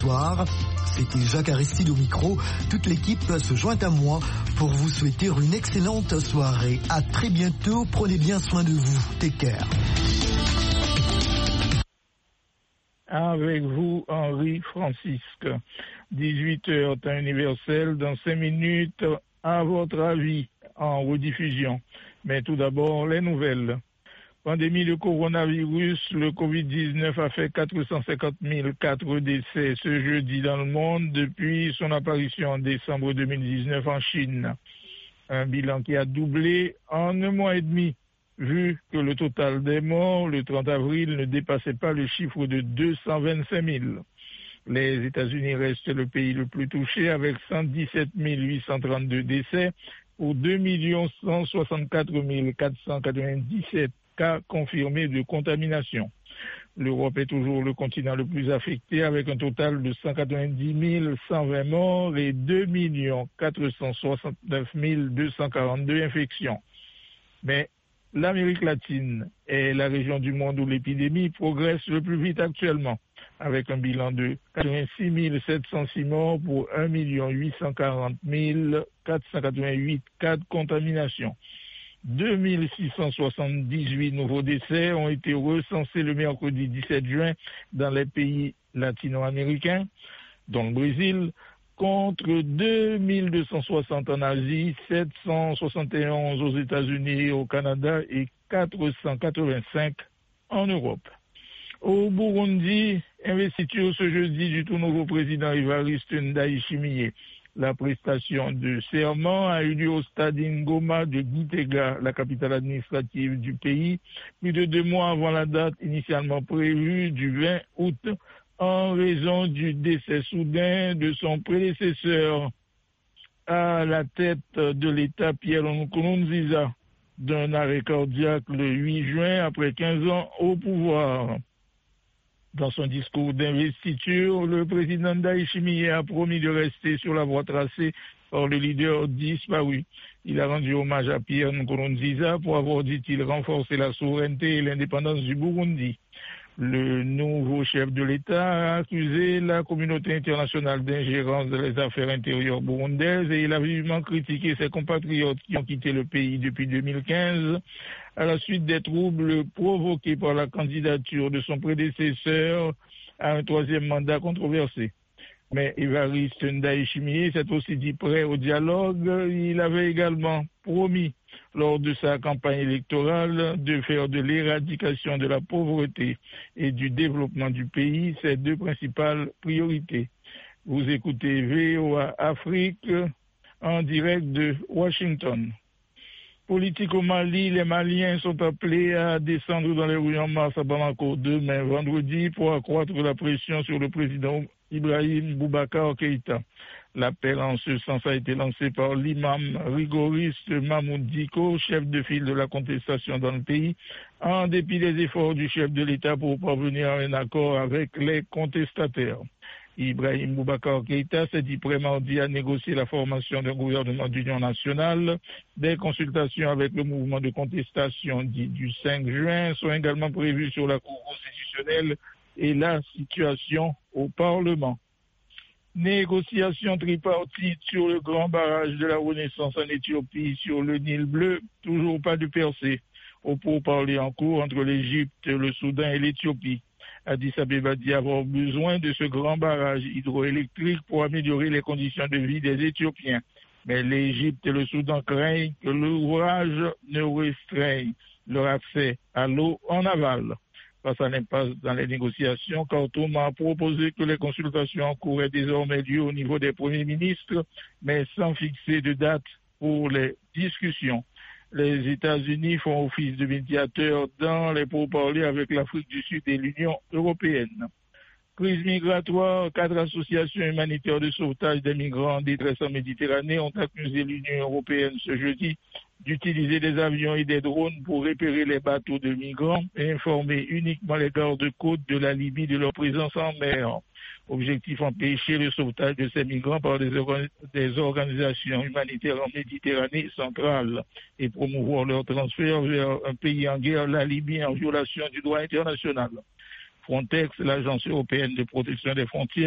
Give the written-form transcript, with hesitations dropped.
Bonsoir, c'était Jacques Aristide au micro. Toute l'équipe se joint à moi pour vous souhaiter une excellente soirée. À très bientôt, prenez bien soin de vous. Take care. Avec vous, Henri Francisque. 18h, temps universel, dans 5 minutes, à votre avis, en rediffusion. Mais tout d'abord, les nouvelles. Pandémie de coronavirus, le Covid-19 a fait 450 004 décès ce jeudi dans le monde depuis son apparition en décembre 2019 en Chine. Un bilan qui a doublé en un mois et demi, vu que le total des morts le 30 avril ne dépassait pas le chiffre de 225 000. Les États-Unis restent le pays le plus touché avec 117 832 décès pour 2 164 497 cas confirmés de contamination. L'Europe est toujours le continent le plus affecté avec un total de 190 120 morts et 2 469 242 infections. Mais l'Amérique latine est la région du monde où l'épidémie progresse le plus vite actuellement, avec un bilan de 86 706 morts pour 1 840 488 cas de contamination. 2678 nouveaux décès ont été recensés le mercredi 17 juin dans les pays latino-américains, dont le Brésil, contre 2260 en Asie, 771 aux États-Unis et au Canada et 485 en Europe. Au Burundi, investiture ce jeudi du tout nouveau président Evariste Ndayishimiye. La prestation de serment a eu lieu au stade Ngoma de Gitega, la capitale administrative du pays, plus de 2 mois avant la date initialement prévue du 20 août, en raison du décès soudain de son prédécesseur à la tête de l'État, Pierre Nkurunziza, d'un arrêt cardiaque le 8 juin après 15 ans au pouvoir. Dans son discours d'investiture, le président Ndayishimiye a promis de rester sur la voie tracée par le leader disparu. Il a rendu hommage à Pierre Nkurunziza pour avoir, dit-il, renforcé la souveraineté et l'indépendance du Burundi. Le nouveau chef de l'État a accusé la communauté internationale d'ingérence dans les affaires intérieures burundaises et il a vivement critiqué ses compatriotes qui ont quitté le pays depuis 2015 à la suite des troubles provoqués par la candidature de son prédécesseur à un 3e mandat controversé. Mais Evariste Ndayishimiye s'est aussi dit prêt au dialogue. Il avait également promis lors de sa campagne électorale de faire de l'éradication de la pauvreté et du développement du pays ses 2 principales priorités. Vous écoutez VOA Afrique en direct de Washington. Politique au Mali, les Maliens sont appelés à descendre dans les rues en mars à Bamako demain vendredi pour accroître la pression sur le président Ibrahim Boubacar Keïta. L'appel en ce sens a été lancé par l'imam rigoriste Mahmoud Diko, chef de file de la contestation dans le pays, en dépit des efforts du chef de l'État pour parvenir à un accord avec les contestataires. Ibrahim Boubacar Keïta s'est dit prêt mardi à négocier la formation d'un gouvernement d'union nationale. Des consultations avec le mouvement de contestation dit du 5 juin sont également prévues sur la Cour constitutionnelle et la situation au Parlement. Négociations tripartites sur le grand barrage de la Renaissance en Éthiopie sur le Nil bleu, toujours pas de percée. Au pourparlers en cours entre l'Égypte, le Soudan et l'Éthiopie. Addis Abeba dit avoir besoin de ce grand barrage hydroélectrique pour améliorer les conditions de vie des Éthiopiens. Mais l'Égypte et le Soudan craignent que l'ouvrage ne restreigne leur accès à l'eau en aval. Face à l'impasse dans les négociations, Khartoum a proposé que les consultations en cours aient désormais lieu au niveau des premiers ministres, mais sans fixer de date pour les discussions. Les États-Unis font office de médiateurs dans les pourparlers avec l'Afrique du Sud et l'Union européenne. Crise migratoire, 4 associations humanitaires de sauvetage des migrants en détresse en Méditerranée ont accusé l'Union européenne ce jeudi d'utiliser des avions et des drones pour repérer les bateaux de migrants et informer uniquement les gardes-côtes de la Libye de leur présence en mer. Objectif empêcher le sauvetage de ces migrants par des organisations humanitaires en Méditerranée centrale et promouvoir leur transfert vers un pays en guerre, la Libye, en violation du droit international. Frontex, l'agence européenne de protection des frontières,